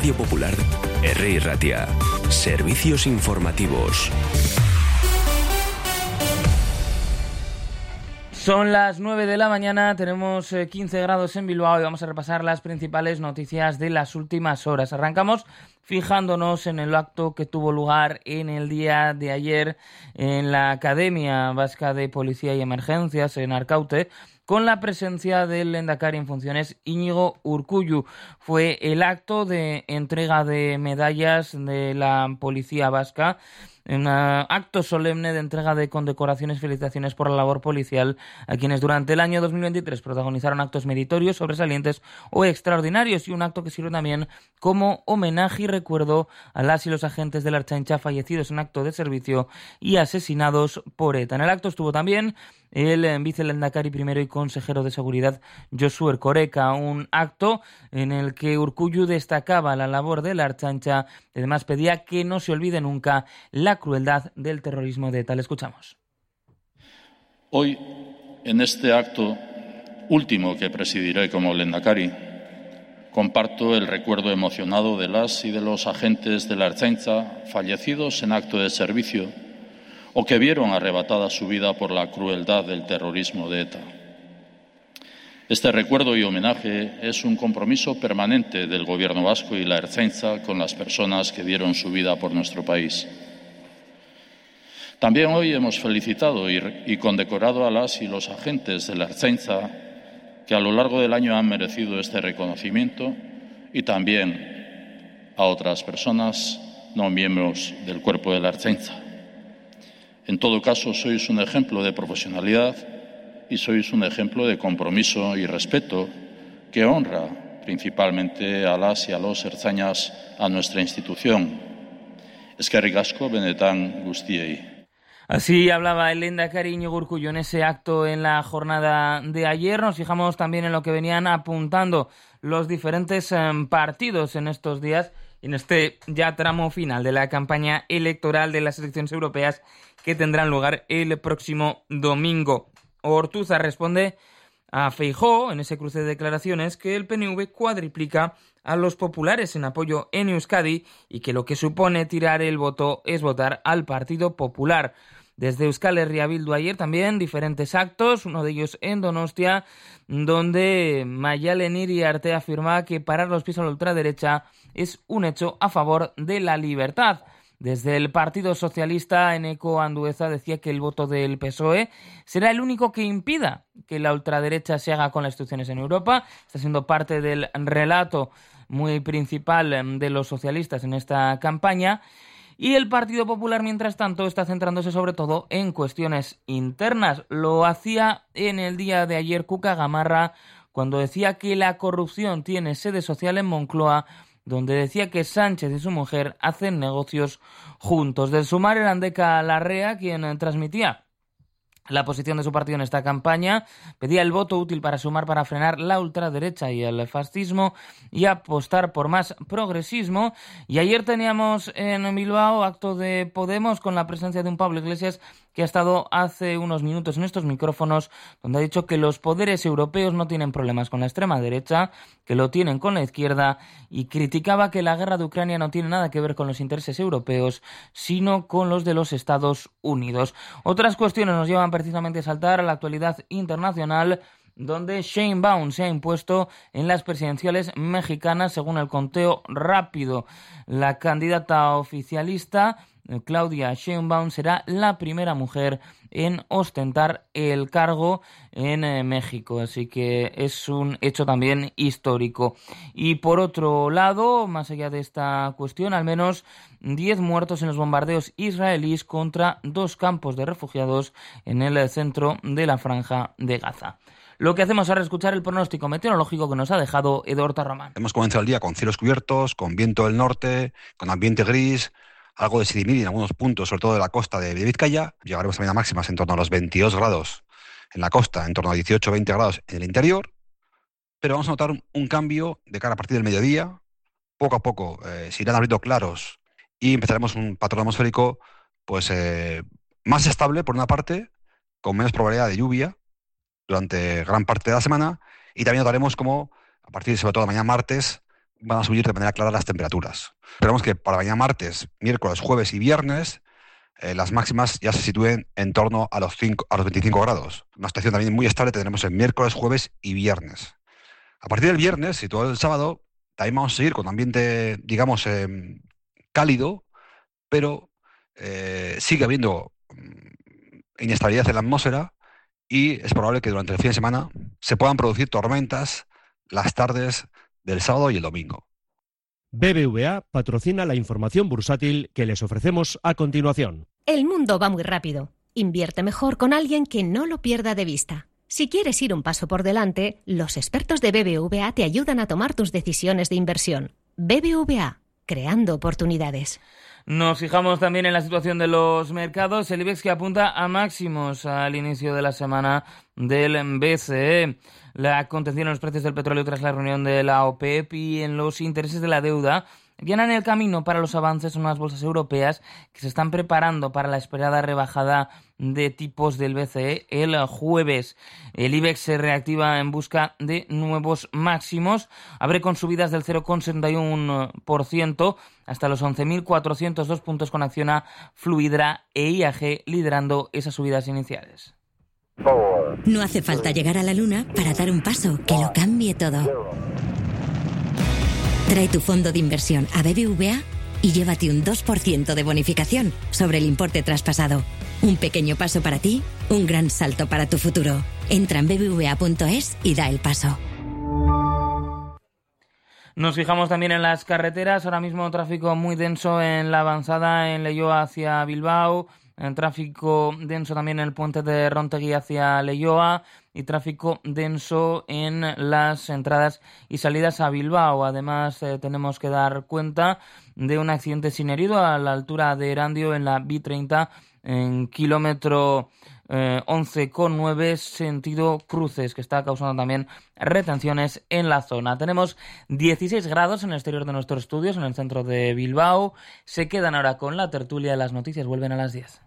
Radio Popular, Herri Ratia. Servicios informativos. Son las 9 de la mañana, tenemos 15 grados en Bilbao y vamos a repasar las principales noticias de las últimas horas. Arrancamos fijándonos en el acto que tuvo lugar en el día de ayer en la Academia Vasca de Policía y Emergencias en Arkaute, con la presencia del lehendakari en funciones Íñigo Urkullu. Fue el acto de entrega de medallas de la Policía Vasca, un acto solemne de entrega de condecoraciones y felicitaciones por la labor policial a quienes durante el año 2023 protagonizaron actos meritorios, sobresalientes o extraordinarios, y un acto que sirve también como homenaje y recuerdo a las y los agentes de la Ertzaintza fallecidos en acto de servicio y asesinados por ETA. En el acto estuvo también el vicelehendakari primero y consejero de Seguridad Josu Erkoreka, un acto en el que Urkullu destacaba la labor de la Ertzaintza y además pedía que no se olvide nunca la crueldad del terrorismo de ETA. Le escuchamos. Hoy, en este acto último que presidiré como lehendakari, comparto el recuerdo emocionado de las y de los agentes de la Ertzaintza fallecidos en acto de servicio o que vieron arrebatada su vida por la crueldad del terrorismo de ETA. Este recuerdo y homenaje es un compromiso permanente del Gobierno vasco y la Ertzaintza con las personas que dieron su vida por nuestro país. También hoy hemos felicitado y condecorado a las y los agentes de la Ertzaintza que a lo largo del año han merecido este reconocimiento, y también a otras personas no miembros del cuerpo de la Ertzaintza. En todo caso, sois un ejemplo de profesionalidad y sois un ejemplo de compromiso y respeto que honra principalmente a las y a los ertzainas, a nuestra institución. Eskerrik asko benetan guztiei. Así hablaba el lehendakari Íñigo Urkullu en ese acto en la jornada de ayer. Nos fijamos también en lo que venían apuntando los diferentes partidos en estos días, en este ya tramo final de la campaña electoral de las elecciones europeas que tendrán lugar el próximo domingo. Ortúzar responde a Feijóo en ese cruce de declaraciones que el PNV cuadriplica a los populares en apoyo en Euskadi y que lo que supone tirar el voto es votar al Partido Popular. Desde Euskal Herria Bildu ayer también diferentes actos, uno de ellos en Donostia, donde Maialen Iriarte afirma que parar los pies a la ultraderecha es un hecho a favor de la libertad. Desde el Partido Socialista, Eneko Andueza decía que el voto del PSOE será el único que impida que la ultraderecha se haga con las instituciones en Europa. Está siendo parte del relato muy principal de los socialistas en esta campaña. Y el Partido Popular, mientras tanto, está centrándose sobre todo en cuestiones internas. Lo hacía en el día de ayer Cuca Gamarra, cuando decía que la corrupción tiene sede social en Moncloa, donde decía que Sánchez y su mujer hacen negocios juntos. Del Sumar era Andeca Larrea quien transmitía la posición de su partido en esta campaña, pedía el voto útil para Sumar para frenar la ultraderecha y el fascismo y apostar por más progresismo. Y ayer teníamos en Bilbao acto de Podemos con la presencia de un Pablo Iglesias que ha estado hace unos minutos en estos micrófonos, donde ha dicho que los poderes europeos no tienen problemas con la extrema derecha, que lo tienen con la izquierda, y criticaba que la guerra de Ucrania no tiene nada que ver con los intereses europeos, sino con los de los Estados Unidos. Otras cuestiones nos llevan precisamente a saltar a la actualidad internacional, donde Sheinbaum se ha impuesto en las presidenciales mexicanas según el conteo rápido. La candidata oficialista Claudia Sheinbaum será la primera mujer en ostentar el cargo en México, así que es un hecho también histórico. Y por otro lado, más allá de esta cuestión, al menos 10 muertos en los bombardeos israelíes contra 2 campos de refugiados en el centro de la Franja de Gaza. Lo que hacemos ahora es escuchar el pronóstico meteorológico que nos ha dejado Eduardo Román. Hemos comenzado el día con cielos cubiertos, con viento del norte, con ambiente gris, algo de sirimiri en algunos puntos, sobre todo de la costa de Vizcaya. Llegaremos también a máximas en torno a los 22 grados en la costa, en torno a 18-20 grados en el interior. Pero vamos a notar un cambio de cara a partir del mediodía. Poco a poco se irán abriendo claros y empezaremos un patrón atmosférico pues más estable, por una parte, con menos probabilidad de lluvia durante gran parte de la semana. Y también notaremos como a partir, sobre todo, de mañana martes, van a subir de manera clara las temperaturas. Esperamos que para mañana martes, miércoles, jueves y viernes las máximas ya se sitúen en torno a los 25 grados. Una situación también muy estable tendremos en miércoles, jueves y viernes. A partir del viernes y todo el sábado, también vamos a seguir con un ambiente, digamos, cálido, pero sigue habiendo inestabilidad en la atmósfera y es probable que durante el fin de semana se puedan producir tormentas las tardes del sábado y el domingo. BBVA patrocina la información bursátil que les ofrecemos a continuación. El mundo va muy rápido. Invierte mejor con alguien que no lo pierda de vista. Si quieres ir un paso por delante, los expertos de BBVA te ayudan a tomar tus decisiones de inversión. BBVA, creando oportunidades. Nos fijamos también en la situación de los mercados. El IBEX que apunta a máximos al inicio de la semana del BCE. La contención en los precios del petróleo tras la reunión de la OPEP y en los intereses de la deuda allanan el camino para los avances en unas bolsas europeas que se están preparando para la esperada rebajada de tipos del BCE el jueves. El IBEX se reactiva en busca de nuevos máximos. Abre con subidas del 0,61% hasta los 11.402 puntos con Acciona, Fluidra e IAG liderando esas subidas iniciales. No hace falta llegar a la luna para dar un paso que lo cambie todo. Trae tu fondo de inversión a BBVA y llévate un 2% de bonificación sobre el importe traspasado. Un pequeño paso para ti, un gran salto para tu futuro. Entra en bbva.es y da el paso. Nos fijamos también en las carreteras. Ahora mismo tráfico muy denso en la avanzada en Leioa hacia Bilbao. En tráfico denso también en el puente de Rontegui hacia Leioa y tráfico denso en las entradas y salidas a Bilbao. Además, tenemos que dar cuenta de un accidente sin herido a la altura de Erandio en la B30 en kilómetro 11,9 sentido cruces, que está causando también retenciones en la zona. Tenemos 16 grados en el exterior de nuestros estudios, en el centro de Bilbao. Se quedan ahora con la tertulia de las noticias. Vuelven a las 10.